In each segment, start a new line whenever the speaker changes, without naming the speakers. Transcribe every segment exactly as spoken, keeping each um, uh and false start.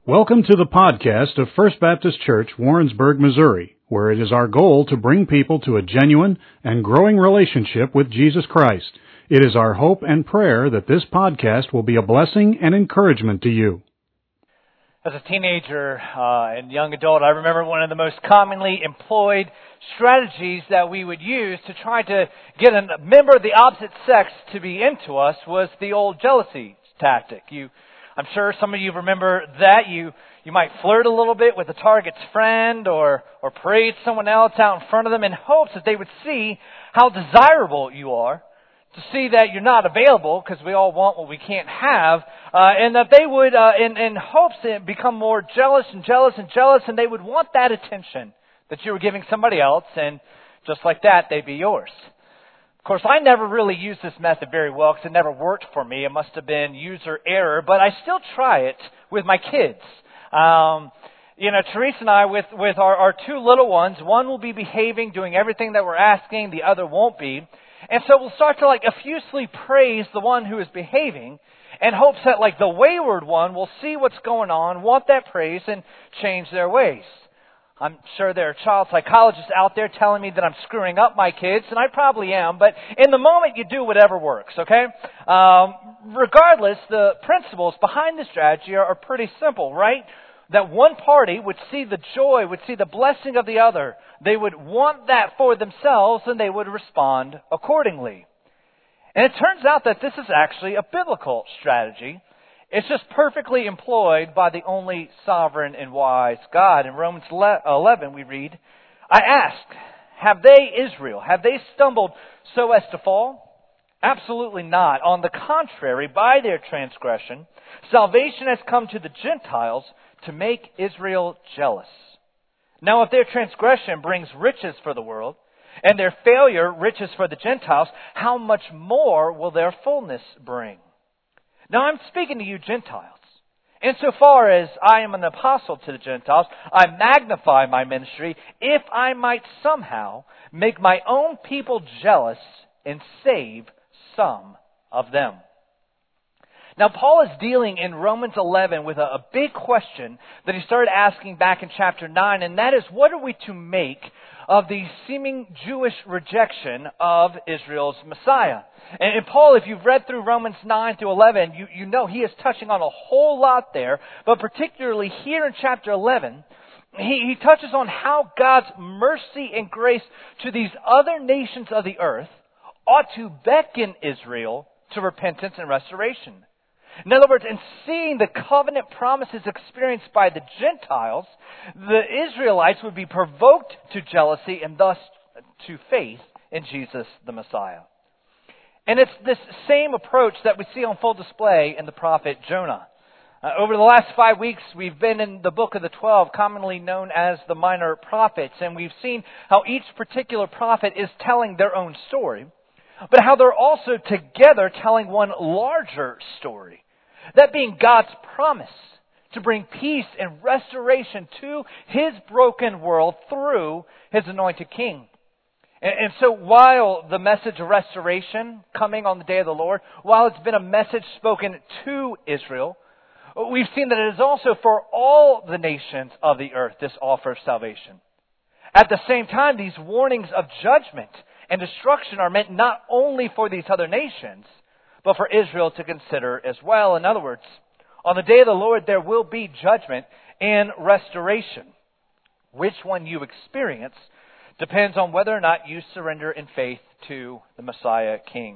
Welcome to the podcast of First Baptist Church, Warrensburg, Missouri, where it is our goal to bring people to a genuine and growing relationship with Jesus Christ. It is our hope and prayer that this podcast will be a blessing and encouragement to you.
As a teenager uh, and young adult, I remember one of the most commonly employed strategies that we would use to try to get a member of the opposite sex to be into us was the old jealousy tactic. You I'm sure some of you remember that. You you might flirt a little bit with the target's friend or, or parade someone else out in front of them in hopes that they would see how desirable you are, to see that you're not available because we all want what we can't have, uh, and that they would, uh, in, in hopes, to become more jealous and jealous and jealous, and they would want that attention that you were giving somebody else, and just like that, they'd be yours. Of course, I never really used this method very well because it never worked for me. It must have been user error, but I still try it with my kids. Um, you know, Teresa and I, with, with our, our two little ones, one will be behaving, doing everything that we're asking, the other won't be. And so we'll start to like effusively praise the one who is behaving in hopes that like the wayward one will see what's going on, want that praise, and change their ways. I'm sure there are child psychologists out there telling me that I'm screwing up my kids, and I probably am, but in the moment you do whatever works, okay? Um, regardless, the principles behind the strategy are, are pretty simple, right? That one party would see the joy, would see the blessing of the other. They would want that for themselves, and they would respond accordingly. And it turns out that this is actually a biblical strategy. It's just perfectly employed by the only sovereign and wise God. In Romans eleven we read, I ask, have they, Israel, have they stumbled so as to fall? Absolutely not. On the contrary, by their transgression, salvation has come to the Gentiles to make Israel jealous. Now if their transgression brings riches for the world, and their failure riches for the Gentiles, how much more will their fullness bring? Now I'm speaking to you Gentiles. Insofar as I am an apostle to the Gentiles, I magnify my ministry if I might somehow make my own people jealous and save some of them. Now Paul is dealing in Romans eleven with a, a big question that he started asking back in chapter nine, and that is, what are we to make of the seeming Jewish rejection of Israel's Messiah? And, and Paul, if you've read through Romans nine through eleven, you, you know he is touching on a whole lot there, but particularly here in chapter eleven, he, he touches on how God's mercy and grace to these other nations of the earth ought to beckon Israel to repentance and restoration. In other words, in seeing the covenant promises experienced by the Gentiles, the Israelites would be provoked to jealousy and thus to faith in Jesus the Messiah. And it's this same approach that we see on full display in the prophet Jonah. Uh, over the last five weeks, we've been in the book of the twelve, commonly known as the minor prophets, and we've seen how each particular prophet is telling their own story, but how they're also together telling one larger story. That being God's promise to bring peace and restoration to His broken world through His anointed King. And, and so while the message of restoration coming on the day of the Lord, while it's been a message spoken to Israel, we've seen that it is also for all the nations of the earth, this offer of salvation. At the same time, these warnings of judgment and destruction are meant not only for these other nations, but for Israel to consider as well. In other words, on the day of the Lord, there will be judgment and restoration. Which one you experience depends on whether or not you surrender in faith to the Messiah King.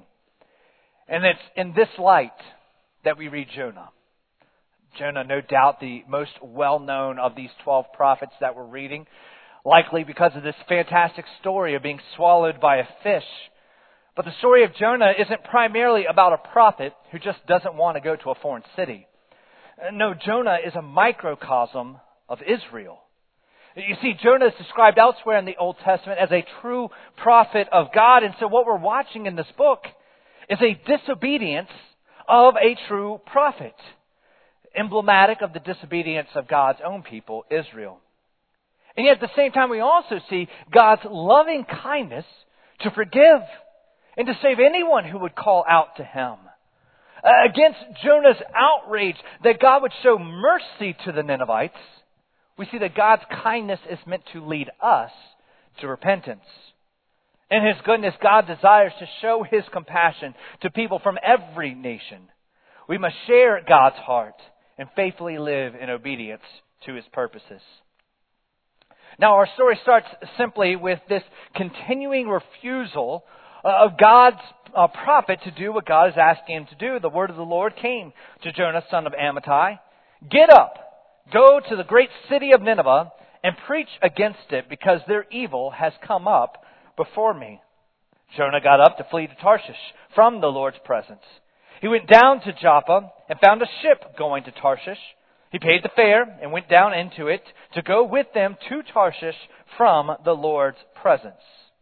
And it's in this light that we read Jonah. Jonah, no doubt the most well-known of these twelve prophets that we're reading, likely because of this fantastic story of being swallowed by a fish. But the story of Jonah isn't primarily about a prophet who just doesn't want to go to a foreign city. No, Jonah is a microcosm of Israel. You see, Jonah is described elsewhere in the Old Testament as a true prophet of God. And so what we're watching in this book is a disobedience of a true prophet, emblematic of the disobedience of God's own people, Israel. And yet at the same time, we also see God's loving kindness to forgive and to save anyone who would call out to Him. against Jonah's outrage that God would show mercy to the Ninevites, we see that God's kindness is meant to lead us to repentance. In His goodness, God desires to show His compassion to people from every nation. We must share God's heart and faithfully live in obedience to His purposes. Now, our story starts simply with this continuing refusal of God's uh, prophet to do what God is asking him to do. The word of the Lord came to Jonah, son of Amittai. Get up, go to the great city of Nineveh, and preach against it, because their evil has come up before me. Jonah got up to flee to Tarshish from the Lord's presence. He went down to Joppa and found a ship going to Tarshish. He paid the fare and went down into it to go with them to Tarshish from the Lord's presence.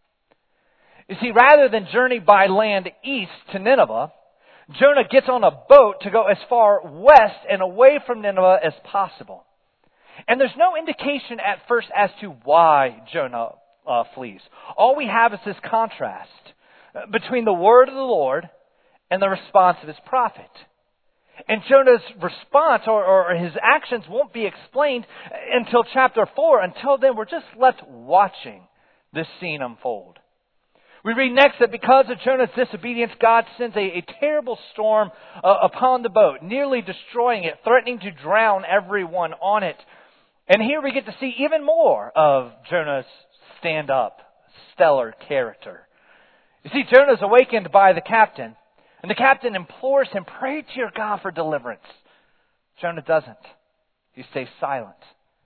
You see, rather than journey by land east to Nineveh, Jonah gets on a boat to go as far west and away from Nineveh as possible. And there's no indication at first as to why Jonah uh, flees. All we have is this contrast between the word of the Lord and the response of his prophet. And Jonah's response or, or his actions won't be explained until chapter four. Until then, we're just left watching this scene unfold. We read next that because of Jonah's disobedience, God sends a, a terrible storm uh, upon the boat, nearly destroying it, threatening to drown everyone on it. And here we get to see even more of Jonah's stand-up, stellar character. You see, Jonah's awakened by the captain, and the captain implores him, pray to your God for deliverance. Jonah doesn't. He stays silent.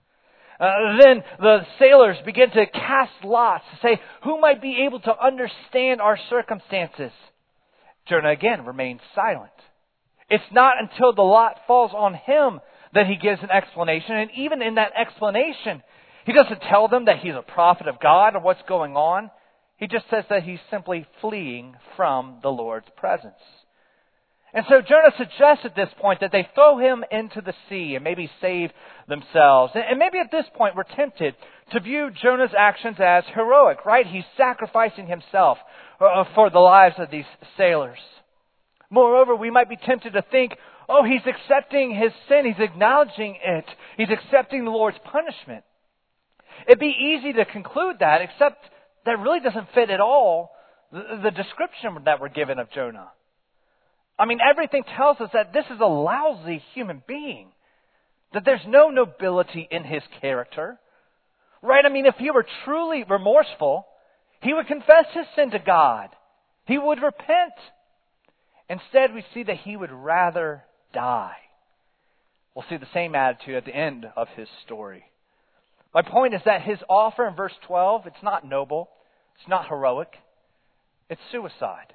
Uh, then the sailors begin to cast lots to say, who might be able to understand our circumstances? Jonah again remains silent. It's not until the lot falls on him that he gives an explanation. And even in that explanation, he doesn't tell them that he's a prophet of God or what's going on. He just says that he's simply fleeing from the Lord's presence. And so Jonah suggests at this point that they throw him into the sea and maybe save themselves. And maybe at this point we're tempted to view Jonah's actions as heroic, right? He's sacrificing himself for the lives of these sailors. Moreover, we might be tempted to think, oh, he's accepting his sin. He's acknowledging it. He's accepting the Lord's punishment. It'd be easy to conclude that, except that really doesn't fit at all the, the description that we're given of Jonah. I mean, everything tells us that this is a lousy human being, that there's no nobility in his character, right? I mean, if he were truly remorseful, he would confess his sin to God. He would repent. Instead, we see that he would rather die. We'll see the same attitude at the end of his story. My point is that his offer in verse twelve, it's not noble, it's not heroic, it's suicide.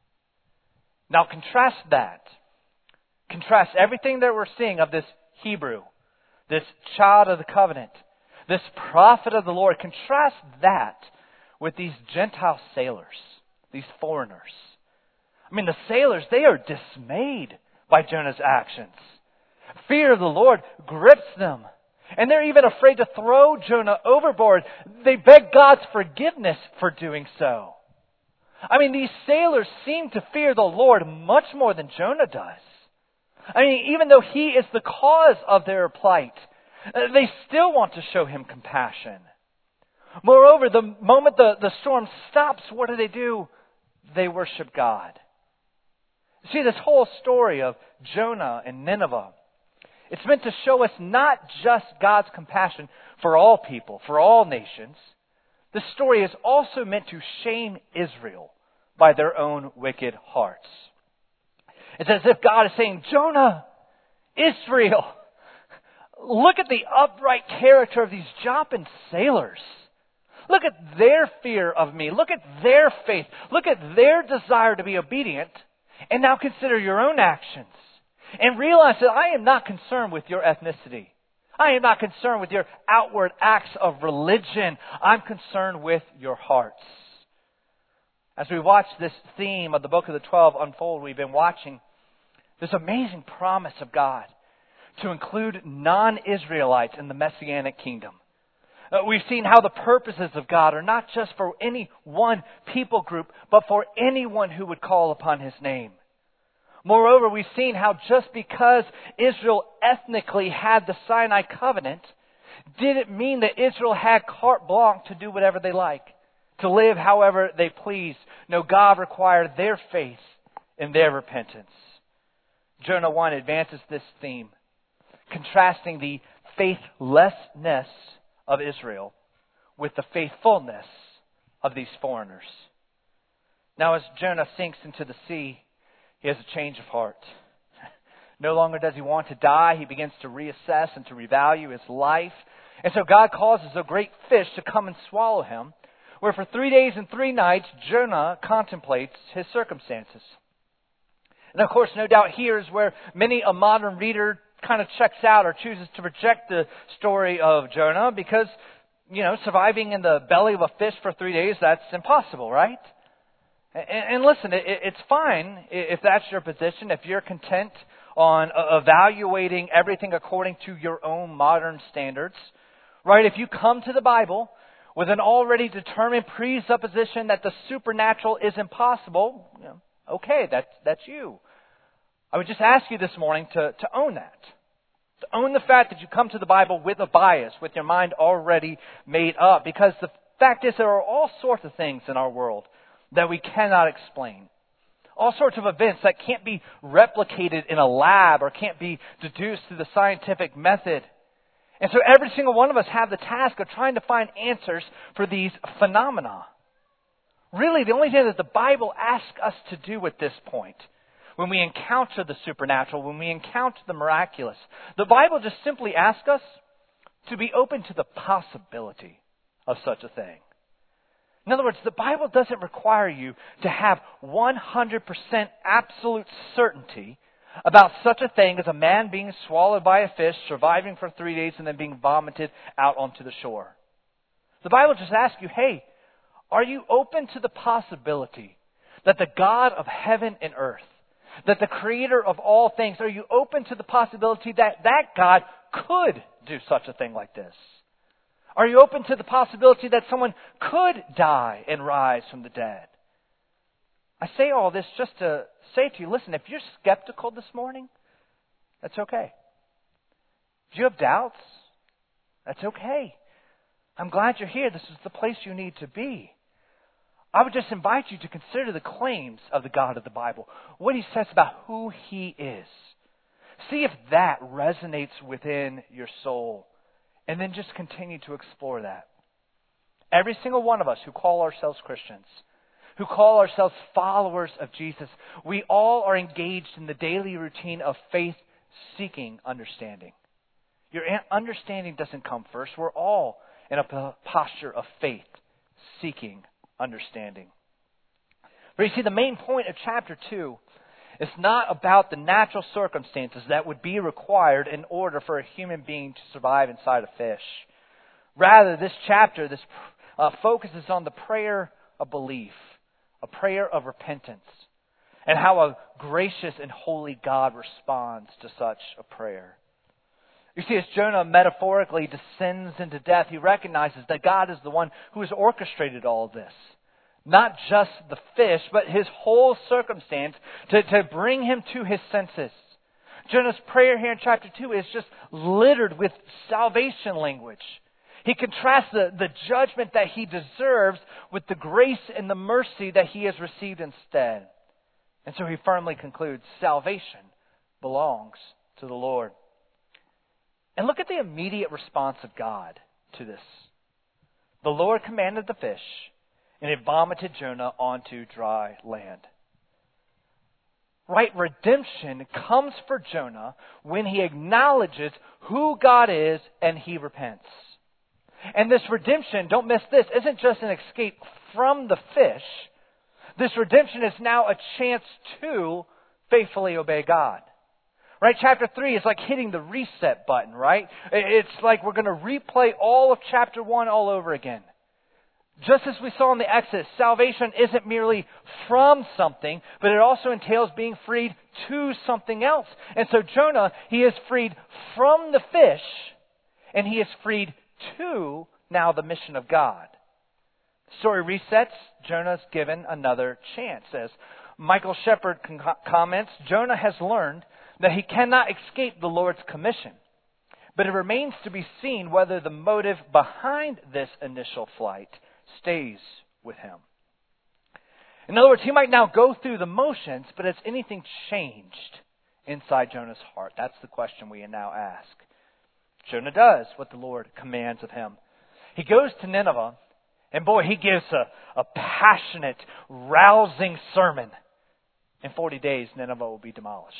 Now contrast that. Contrast everything that we're seeing of this Hebrew, this child of the covenant, this prophet of the Lord. Contrast that with these Gentile sailors, these foreigners. I mean, the sailors, they are dismayed by Jonah's actions. Fear of the Lord grips them. And they're even afraid to throw Jonah overboard. They beg God's forgiveness for doing so. I mean, these sailors seem to fear the Lord much more than Jonah does. I mean, even though he is the cause of their plight, they still want to show him compassion. Moreover, the moment the, the storm stops, what do they do? They worship God. See, this whole story of Jonah and Nineveh, it's meant to show us not just God's compassion for all people, for all nations. This story is also meant to shame Israel by their own wicked hearts. It's as if God is saying, Jonah, Israel, look at the upright character of these Joppan sailors. Look at their fear of me. Look at their faith. Look at their desire to be obedient. And now consider your own actions. And realize that I am not concerned with your ethnicity. I am not concerned with your outward acts of religion. I'm concerned with your hearts. As we watch this theme of the Book of the Twelve unfold, we've been watching this amazing promise of God to include non-Israelites in the Messianic kingdom. Uh, we've seen how the purposes of God are not just for any one people group, but for anyone who would call upon His name. Moreover, we've seen how just because Israel ethnically had the Sinai covenant didn't mean that Israel had carte blanche to do whatever they like, to live however they please. No, God required their faith and their repentance. Jonah one advances this theme, contrasting the faithlessness of Israel with the faithfulness of these foreigners. Now, as Jonah sinks into the sea, he has a change of heart. No longer does he want to die. He begins to reassess and to revalue his life. And so God causes a great fish to come and swallow him, where for three days and three nights, Jonah contemplates his circumstances. And of course, no doubt here is where many a modern reader kind of checks out or chooses to reject the story of Jonah because, you know, surviving in the belly of a fish for three days, that's impossible, right? And, and listen, it, it's fine if that's your position, if you're content on evaluating everything according to your own modern standards, right? If you come to the Bible with an already determined presupposition that the supernatural is impossible, you know, okay, that's that's you. I would just ask you this morning to, to own that. To own the fact that you come to the Bible with a bias, with your mind already made up. Because the fact is there are all sorts of things in our world that we cannot explain. All sorts of events that can't be replicated in a lab or can't be deduced through the scientific method. And so every single one of us have the task of trying to find answers for these phenomena. Really, the only thing that the Bible asks us to do at this point, when we encounter the supernatural, when we encounter the miraculous, the Bible just simply asks us to be open to the possibility of such a thing. In other words, the Bible doesn't require you to have one hundred percent absolute certainty about such a thing as a man being swallowed by a fish, surviving for three days, and then being vomited out onto the shore. The Bible just asks you, hey, are you open to the possibility that the God of heaven and earth, that the creator of all things, are you open to the possibility that that God could do such a thing like this? Are you open to the possibility that someone could die and rise from the dead? I say all this just to say to you, listen, if you're skeptical this morning, that's okay. If you have doubts, that's okay. I'm glad you're here. This is the place you need to be. I would just invite you to consider the claims of the God of the Bible, what He says about who He is. See if that resonates within your soul, and then just continue to explore that. Every single one of us who call ourselves Christians, who call ourselves followers of Jesus, we all are engaged in the daily routine of faith-seeking understanding. Your understanding doesn't come first. We're all in a posture of faith-seeking understanding. But you see, the main point of chapter two is not about the natural circumstances that would be required in order for a human being to survive inside a fish. Rather, this chapter this uh, focuses on the prayer of belief, a prayer of repentance, and how a gracious and holy God responds to such a prayer. You see, as Jonah metaphorically descends into death, he recognizes that God is the one who has orchestrated all of this. Not just the fish, but his whole circumstance to, to bring him to his senses. Jonah's prayer here in chapter two is just littered with salvation language. He contrasts the, the judgment that he deserves with the grace and the mercy that he has received instead. And so he firmly concludes, salvation belongs to the Lord. And look at the immediate response of God to this. The Lord commanded the fish, and it vomited Jonah onto dry land. Right? Redemption comes for Jonah when he acknowledges who God is and he repents. And this redemption, don't miss this, isn't just an escape from the fish. This redemption is now a chance to faithfully obey God. Right? Chapter three is like hitting the reset button, right? It's like we're going to replay all of chapter one all over again. Just as we saw in the Exodus, salvation isn't merely from something, but it also entails being freed to something else. And so Jonah, he is freed from the fish, and he is freed to now the mission of God. The story resets. Jonah's given another chance. As Michael Shepard con- comments, Jonah has learned that he cannot escape the Lord's commission, but it remains to be seen whether the motive behind this initial flight stays with him. In other words, he might now go through the motions, but has anything changed inside Jonah's heart? That's the question we now ask. Jonah does what the Lord commands of him. He goes to Nineveh, and boy, he gives a, a passionate, rousing sermon. In forty days, Nineveh will be demolished.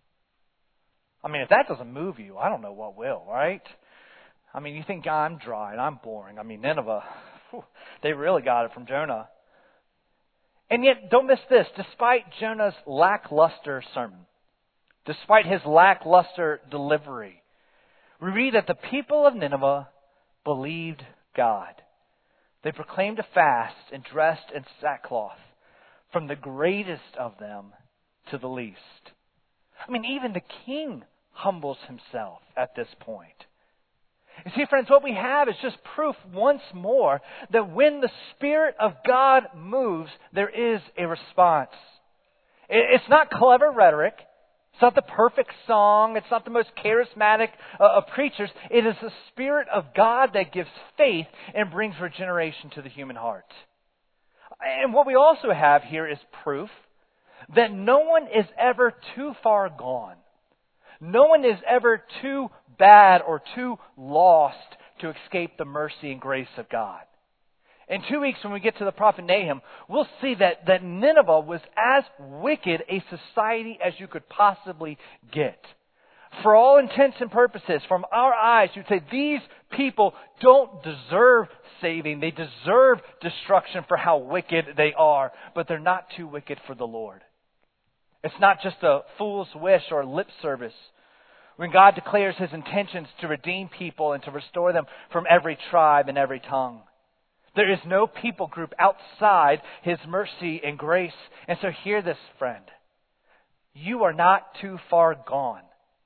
I mean, if that doesn't move you, I don't know what will, right? I mean, you think I'm dry and I'm boring. I mean, Nineveh, whew, they really got it from Jonah. And yet, don't miss this, despite Jonah's lackluster sermon, despite his lackluster delivery, we read that the people of Nineveh believed God. They proclaimed a fast and dressed in sackcloth, from the greatest of them to the least. I mean, even the king humbles himself at this point. You see, friends, what we have is just proof once more that when the Spirit of God moves, there is a response. It's not clever rhetoric. It's not the perfect song. It's not the most charismatic uh, of preachers. It is the Spirit of God that gives faith and brings regeneration to the human heart. And what we also have here is proof that no one is ever too far gone. No one is ever too bad or too lost to escape the mercy and grace of God. In two weeks, when we get to the prophet Nahum, we'll see that, that Nineveh was as wicked a society as you could possibly get. For all intents and purposes, from our eyes, you'd say these people don't deserve saving. They deserve destruction for how wicked they are. But they're not too wicked for the Lord. It's not just a fool's wish or lip service. When God declares His intentions to redeem people and to restore them from every tribe and every tongue. There is no people group outside His mercy and grace. And so hear this, friend. You are not too far gone.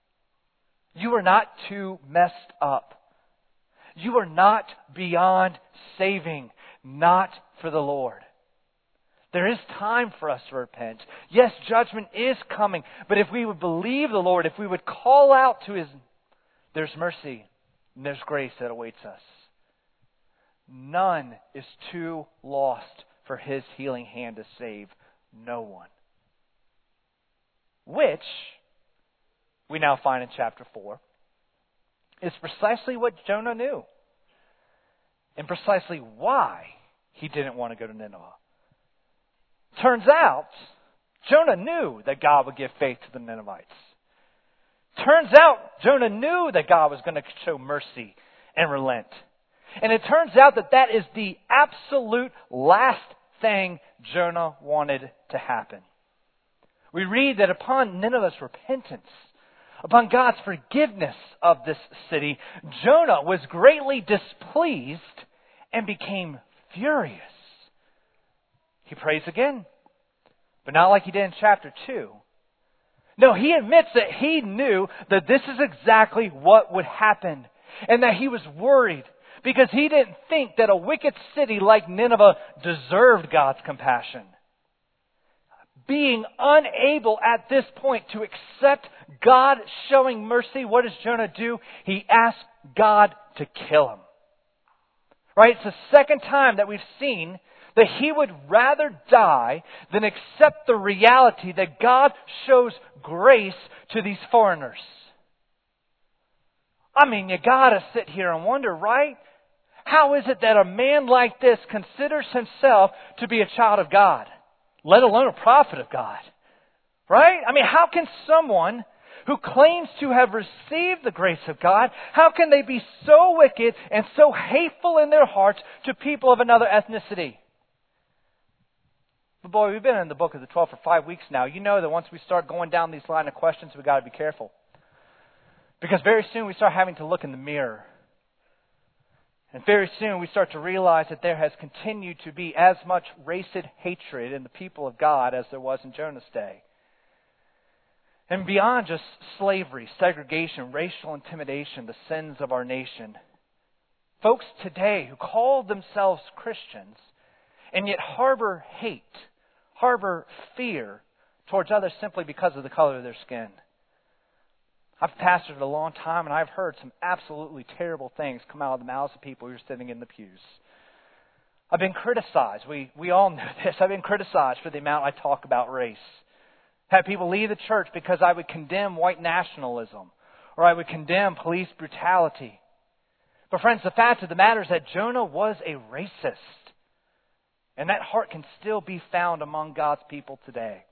You are not too messed up. You are not beyond saving, not for the Lord. There is time for us to repent. Yes, judgment is coming. But if we would believe the Lord, if we would call out to His, there's mercy and there's grace that awaits us. None is too lost for His healing hand to save. No one. Which, we now find in chapter four, is precisely what Jonah knew. And precisely why he didn't want to go to Nineveh. Turns out, Jonah knew that God would give faith to the Ninevites. Turns out, Jonah knew that God was going to show mercy and relent. And it turns out that that is the absolute last thing Jonah wanted to happen. We read that upon Nineveh's repentance, upon God's forgiveness of this city, Jonah was greatly displeased and became furious. He prays again, but not like he did in chapter two. No, he admits that he knew that this is exactly what would happen and that he was worried because he didn't think that a wicked city like Nineveh deserved God's compassion. Being unable at this point to accept God showing mercy, what does Jonah do? He asks God to kill him. Right? It's the second time that we've seen that he would rather die than accept the reality that God shows grace to these foreigners. I mean, you gotta sit here and wonder, right? How is it that a man like this considers himself to be a child of God, let alone a prophet of God? Right? I mean, how can someone who claims to have received the grace of God, how can they be so wicked and so hateful in their hearts to people of another ethnicity? But boy, we've been in the book of the twelve for five weeks now. You know that once we start going down these line of questions, we've got to be careful. Because very soon we start having to look in the mirror. And very soon we start to realize that there has continued to be as much racist hatred in the people of God as there was in Jonah's day. And beyond just slavery, segregation, racial intimidation, the sins of our nation, folks today who call themselves Christians and yet harbor hate, harbor fear, towards others simply because of the color of their skin. I've pastored a long time, and I've heard some absolutely terrible things come out of the mouths of people who are sitting in the pews. I've been criticized. We we all know this. I've been criticized for the amount I talk about race. Had people leave the church because I would condemn white nationalism, or I would condemn police brutality. But friends, the fact of the matter is that Jonah was a racist. And that heart can still be found among God's people today.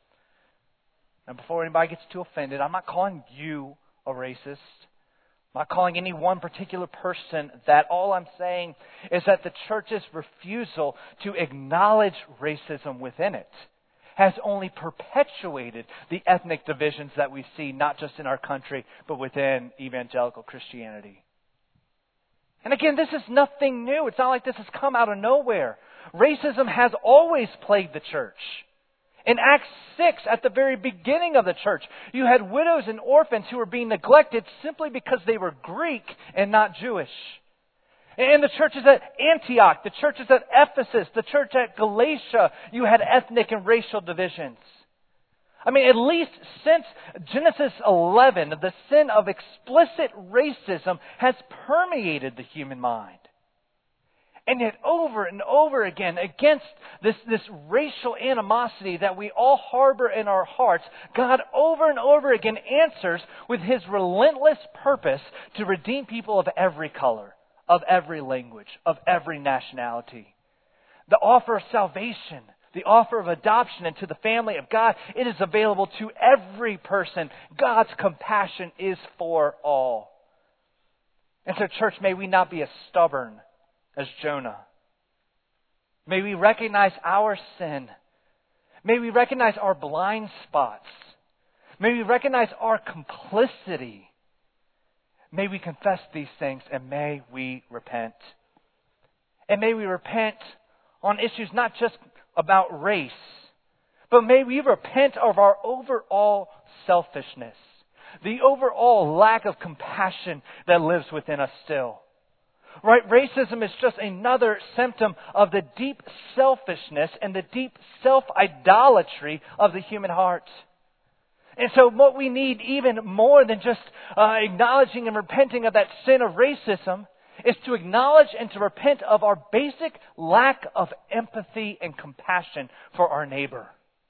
And before anybody gets too offended, I'm not calling you a racist. I'm not calling any one particular person that. All I'm saying is that the church's refusal to acknowledge racism within it has only perpetuated the ethnic divisions that we see, not just in our country, but within evangelical Christianity. And again, this is nothing new. It's not like this has come out of nowhere. Racism has always plagued the church. In Acts six, at the very beginning of the church, you had widows and orphans who were being neglected simply because they were Greek and not Jewish. In the churches at Antioch, the churches at Ephesus, the church at Galatia, you had ethnic and racial divisions. I mean, at least since Genesis eleven, the sin of explicit racism has permeated the human mind. And yet over and over again, against this, this racial animosity that we all harbor in our hearts, God over and over again answers with His relentless purpose to redeem people of every color, of every language, of every nationality. The offer of salvation, the offer of adoption into the family of God, it is available to every person. God's compassion is for all. And so, church, may we not be as stubborn as Jonah. May we recognize our sin. May we recognize our blind spots. May we recognize our complicity. May we confess these things, and may we repent. And may we repent on issues not just about race, but may we repent of our overall selfishness, the overall lack of compassion that lives within us still. Right? Racism is just another symptom of the deep selfishness and the deep self-idolatry of the human heart. And so what we need even more than just uh, acknowledging and repenting of that sin of racism is to acknowledge and to repent of our basic lack of empathy and compassion for our neighbor.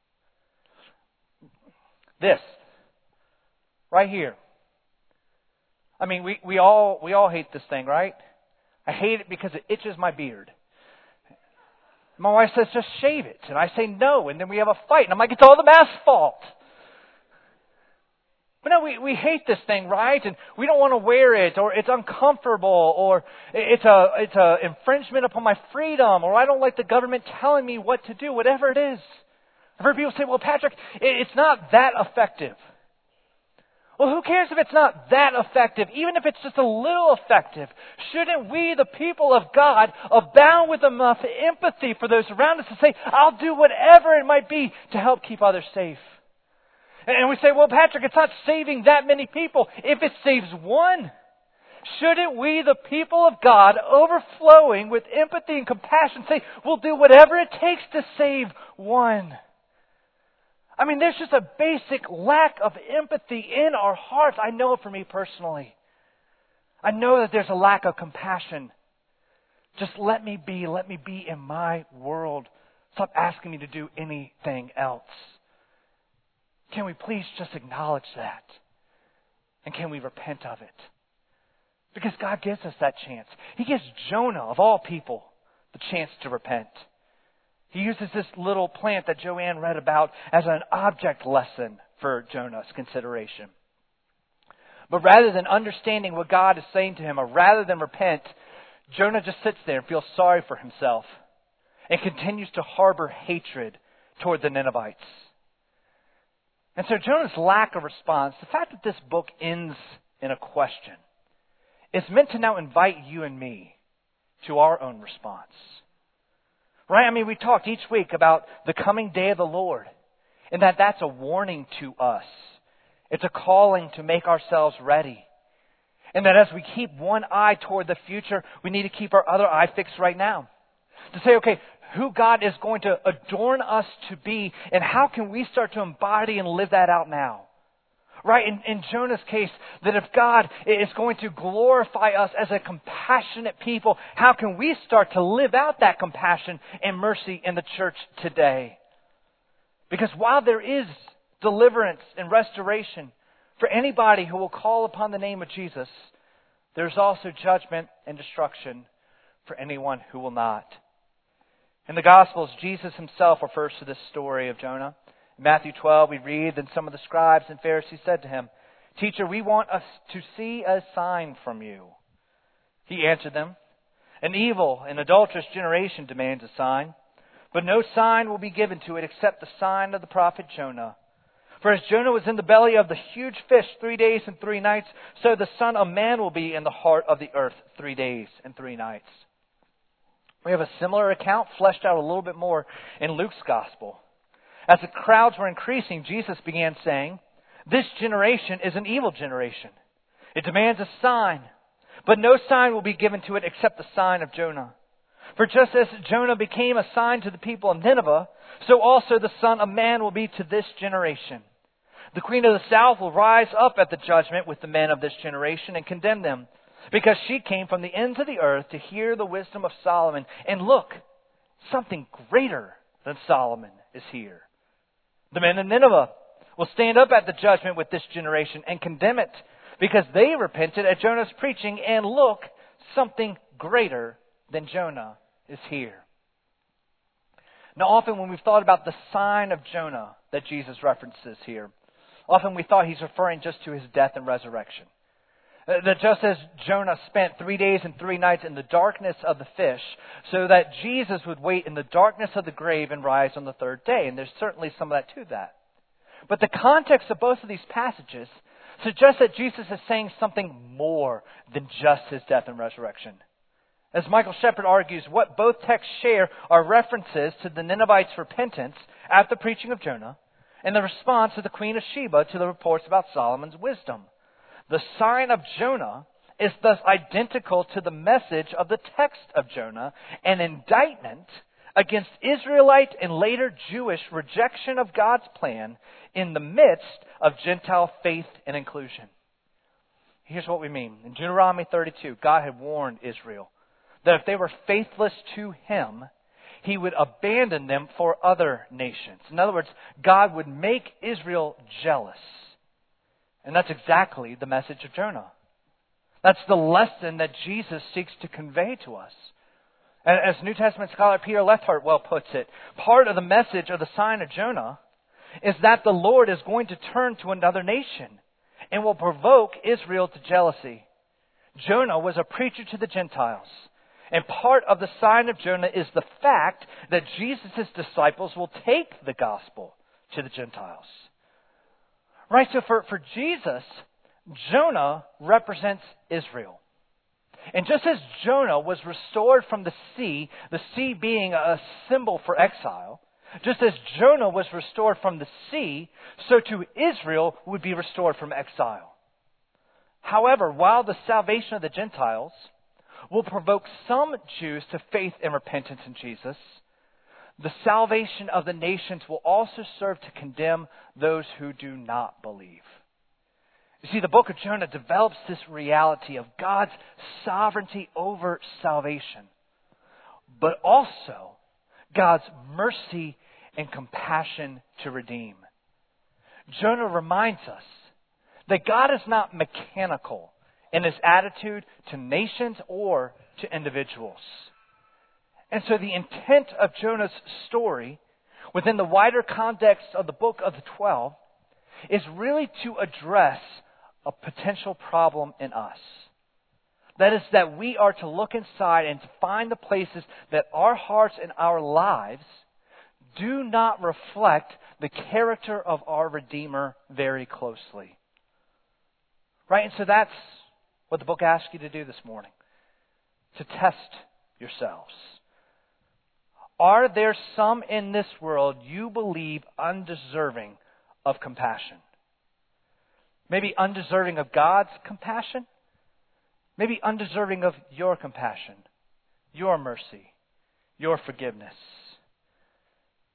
This, right here. I mean, we, we all we all hate this thing, right? I hate it because it itches my beard. My wife says, just shave it. And I say no. And then we have a fight. And I'm like, it's all the mask's fault. But no, we, we hate this thing, right? And we don't want to wear it, or it's uncomfortable, or it's a it's a infringement upon my freedom, or I don't like the government telling me what to do, whatever it is. I've heard people say, well, Patrick, it's not that effective. Well, who cares if it's not that effective? Even if it's just a little effective, shouldn't we, the people of God, abound with enough empathy for those around us to say, I'll do whatever it might be to help keep others safe? And we say, well, Patrick, it's not saving that many people. If it saves one, shouldn't we, the people of God, overflowing with empathy and compassion, say, we'll do whatever it takes to save one? I mean, there's just a basic lack of empathy in our hearts. I know it for me personally. I know that there's a lack of compassion. Just let me be. Let me be in my world. Stop asking me to do anything else. Can we please just acknowledge that? And can we repent of it? Because God gives us that chance. He gives Jonah, of all people, the chance to repent. He uses this little plant that Joanne read about as an object lesson for Jonah's consideration. But rather than understanding what God is saying to him, or rather than repent, Jonah just sits there and feels sorry for himself and continues to harbor hatred toward the Ninevites. And so Jonah's lack of response, the fact that this book ends in a question, is meant to now invite you and me to our own response. Right? I mean, we talked each week about the coming day of the Lord, and that that's a warning to us. It's a calling to make ourselves ready. And that as we keep one eye toward the future, we need to keep our other eye fixed right now. To say, okay, who God is going to adorn us to be, and how can we start to embody and live that out now? Right? In, in Jonah's case, that if God is going to glorify us as a compassionate people, how can we start to live out that compassion and mercy in the church today? Because while there is deliverance and restoration for anybody who will call upon the name of Jesus, there's also judgment and destruction for anyone who will not. In the Gospels, Jesus himself refers to this story of Jonah. In Matthew twelve, we read, "Then some of the scribes and Pharisees said to him, 'Teacher, we want us to see a sign from you.' He answered them, 'An evil and adulterous generation demands a sign, but no sign will be given to it except the sign of the prophet Jonah. For as Jonah was in the belly of the huge fish three days and three nights, so the Son of Man will be in the heart of the earth three days and three nights.'" We have a similar account fleshed out a little bit more in Luke's Gospel. As the crowds were increasing, Jesus began saying, "This generation is an evil generation. It demands a sign, but no sign will be given to it except the sign of Jonah. For just as Jonah became a sign to the people of Nineveh, so also the Son of Man will be to this generation. The Queen of the South will rise up at the judgment with the men of this generation and condemn them, because she came from the ends of the earth to hear the wisdom of Solomon. And look, something greater than Solomon is here. The men of Nineveh will stand up at the judgment with this generation and condemn it, because they repented at Jonah's preaching, and look, something greater than Jonah is here." Now, often when we've thought about the sign of Jonah that Jesus references here, often we thought he's referring just to his death and resurrection. That just as Jonah spent three days and three nights in the darkness of the fish, so that Jesus would wait in the darkness of the grave and rise on the third day. And there's certainly some of that to that. But the context of both of these passages suggests that Jesus is saying something more than just his death and resurrection. As Michael Shepard argues, what both texts share are references to the Ninevites' repentance at the preaching of Jonah and the response of the Queen of Sheba to the reports about Solomon's wisdom. The sign of Jonah is thus identical to the message of the text of Jonah, an indictment against Israelite and later Jewish rejection of God's plan in the midst of Gentile faith and inclusion. Here's what we mean. In Deuteronomy thirty-two, God had warned Israel that if they were faithless to Him, He would abandon them for other nations. In other words, God would make Israel jealous. And that's exactly the message of Jonah. That's the lesson that Jesus seeks to convey to us. And as New Testament scholar Peter Lefthart well puts it, part of the message of the sign of Jonah is that the Lord is going to turn to another nation and will provoke Israel to jealousy. Jonah was a preacher to the Gentiles. And part of the sign of Jonah is the fact that Jesus' disciples will take the gospel to the Gentiles. Right, so for, for Jesus, Jonah represents Israel. And just as Jonah was restored from the sea, the sea being a symbol for exile, just as Jonah was restored from the sea, so too Israel would be restored from exile. However, while the salvation of the Gentiles will provoke some Jews to faith and repentance in Jesus, the salvation of the nations will also serve to condemn those who do not believe. You see, the book of Jonah develops this reality of God's sovereignty over salvation, but also God's mercy and compassion to redeem. Jonah reminds us that God is not mechanical in His attitude to nations or to individuals. And so the intent of Jonah's story, within the wider context of the book of the twelve, is really to address a potential problem in us. That is that we are to look inside and to find the places that our hearts and our lives do not reflect the character of our Redeemer very closely. Right? And so that's what the book asks you to do this morning. To test yourselves. Are there some in this world you believe undeserving of compassion? Maybe undeserving of God's compassion? Maybe undeserving of your compassion, your mercy, your forgiveness.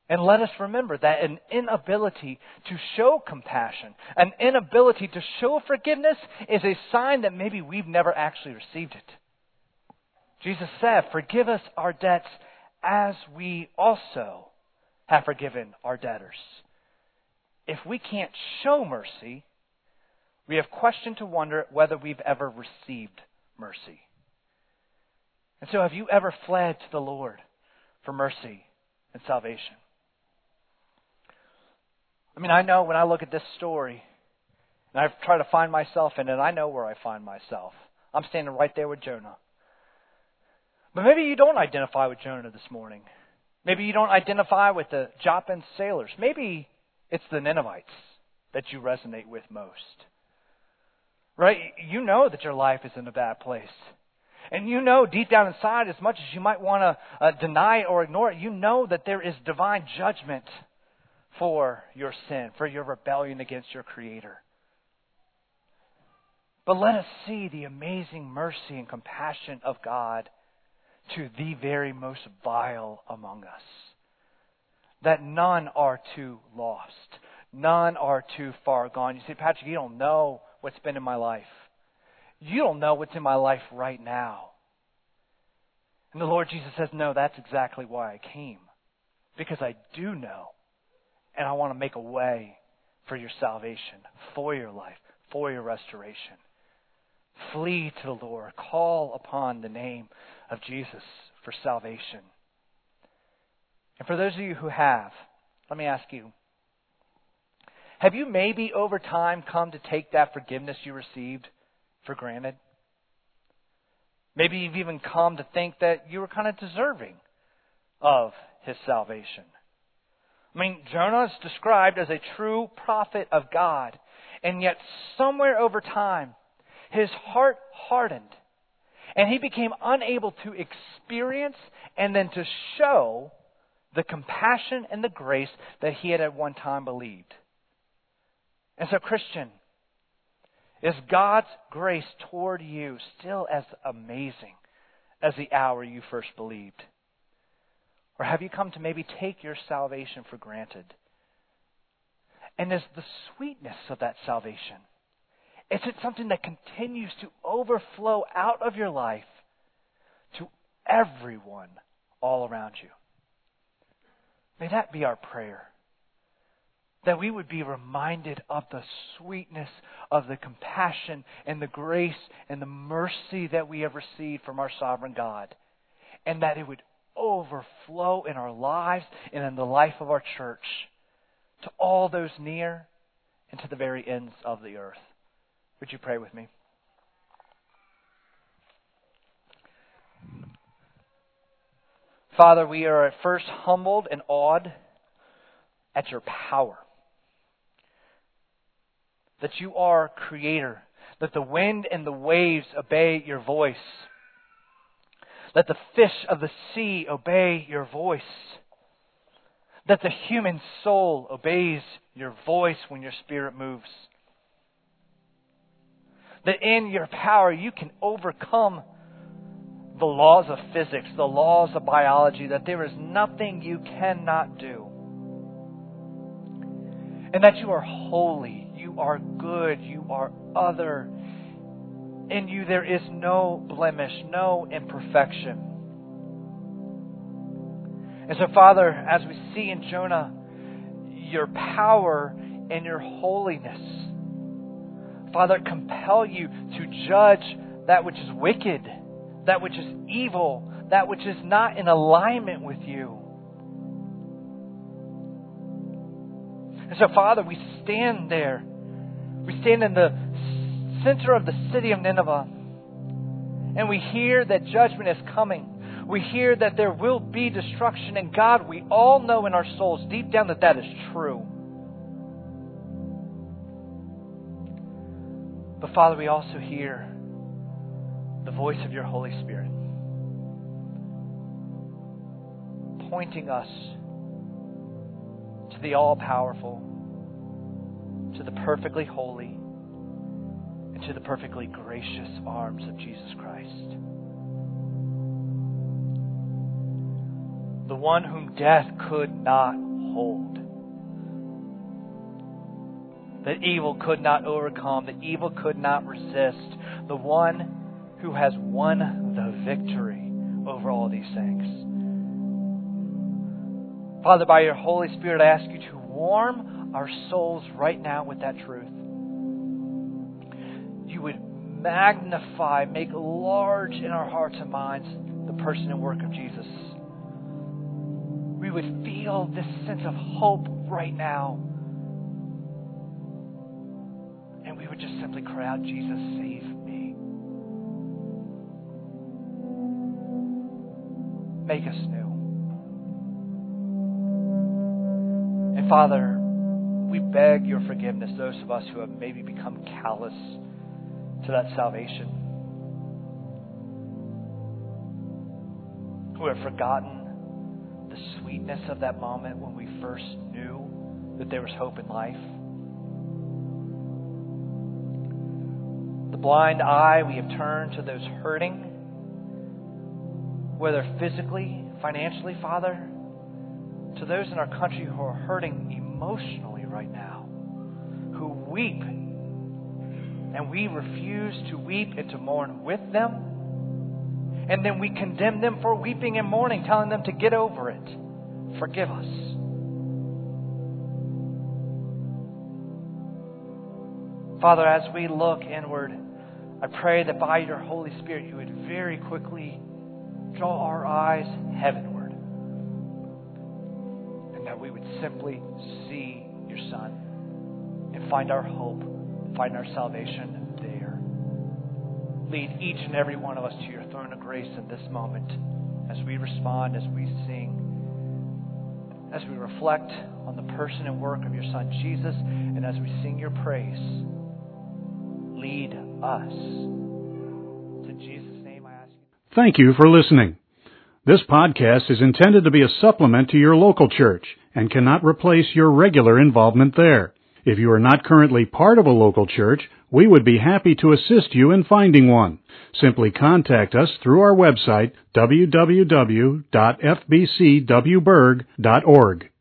And let us remember that an inability to show compassion, an inability to show forgiveness is a sign that maybe we've never actually received it. Jesus said, forgive us our debts as we also have forgiven our debtors. If we can't show mercy, we have question to wonder whether we've ever received mercy. And so have you ever fled to the Lord for mercy and salvation? I mean, I know when I look at this story, and I try to find myself in it, I know where I find myself. I'm standing right there with Jonah. But maybe you don't identify with Jonah this morning. Maybe you don't identify with the Joplin sailors. Maybe it's the Ninevites that you resonate with most. Right? You know that your life is in a bad place. And you know deep down inside, as much as you might want to uh, deny it or ignore it, you know that there is divine judgment for your sin, for your rebellion against your Creator. But let us see the amazing mercy and compassion of God to the very most vile among us. That none are too lost. None are too far gone. You say, Patrick, you don't know what's been in my life. You don't know what's in my life right now. And the Lord Jesus says, no, that's exactly why I came. Because I do know. And I want to make a way for your salvation, for your life, for your restoration. Flee to the Lord. Call upon the name of Jesus for salvation. And for those of you who have, let me ask you, have you maybe over time come to take that forgiveness you received for granted? Maybe you've even come to think that you were kind of deserving of His salvation. I mean, Jonah is described as a true prophet of God, and yet somewhere over time, his heart hardened, and he became unable to experience and then to show the compassion and the grace that he had at one time believed. And so, Christian, is God's grace toward you still as amazing as the hour you first believed? Or have you come to maybe take your salvation for granted? And is the sweetness of that salvation, is it something that continues to overflow out of your life to everyone all around you? May that be our prayer. That we would be reminded of the sweetness of the compassion and the grace and the mercy that we have received from our sovereign God. And that it would overflow in our lives and in the life of our church to all those near and to the very ends of the earth. Would you pray with me? Father, we are at first humbled and awed at your power. That you are Creator. That the wind and the waves obey your voice. That the fish of the sea obey your voice. That the human soul obeys your voice when your Spirit moves. That in your power you can overcome the laws of physics, the laws of biology, that there is nothing you cannot do. And that you are holy, you are good, you are other. In you there is no blemish, no imperfection. And so, Father, as we see in Jonah, your power and your holiness, Father, compel you to judge that which is wicked, that which is evil, that which is not in alignment with you. And so, Father, we stand there. We stand in the center of the city of Nineveh. And we hear that judgment is coming. We hear that there will be destruction. And God, we all know in our souls deep down that that is true. But Father, we also hear the voice of your Holy Spirit pointing us to the all-powerful, to the perfectly holy, and to the perfectly gracious arms of Jesus Christ. The one whom death could not hold. That evil could not overcome, that evil could not resist. The one who has won the victory over all these things. Father, by your Holy Spirit, I ask you to warm our souls right now with that truth. You would magnify, make large in our hearts and minds the person and work of Jesus. We would feel this sense of hope right now. And we would just simply cry out, Jesus, save me. Make us new. And Father, we beg your forgiveness, those of us who have maybe become callous to that salvation, who have forgotten the sweetness of that moment when we first knew that there was hope in life. The blind eye we have turned to those hurting, whether physically, financially, Father, to those in our country who are hurting emotionally right now, who weep, and we refuse to weep and to mourn with them, and then we condemn them for weeping and mourning, telling them to get over it. Forgive us. Father, as we look inward, I pray that by your Holy Spirit you would very quickly draw our eyes heavenward, and that we would simply see your Son and find our hope, find our salvation there. Lead each and every one of us to your throne of grace in this moment as we respond, as we sing, as we reflect on the person and work of your Son Jesus, and as we sing your praise. Lead us. It's in Jesus' name I ask you.
Thank you for listening. This podcast is intended to be a supplement to your local church and cannot replace your regular involvement there. If you are not currently part of a local church, we would be happy to assist you in finding one. Simply contact us through our website, w w w dot f b c w berg dot org.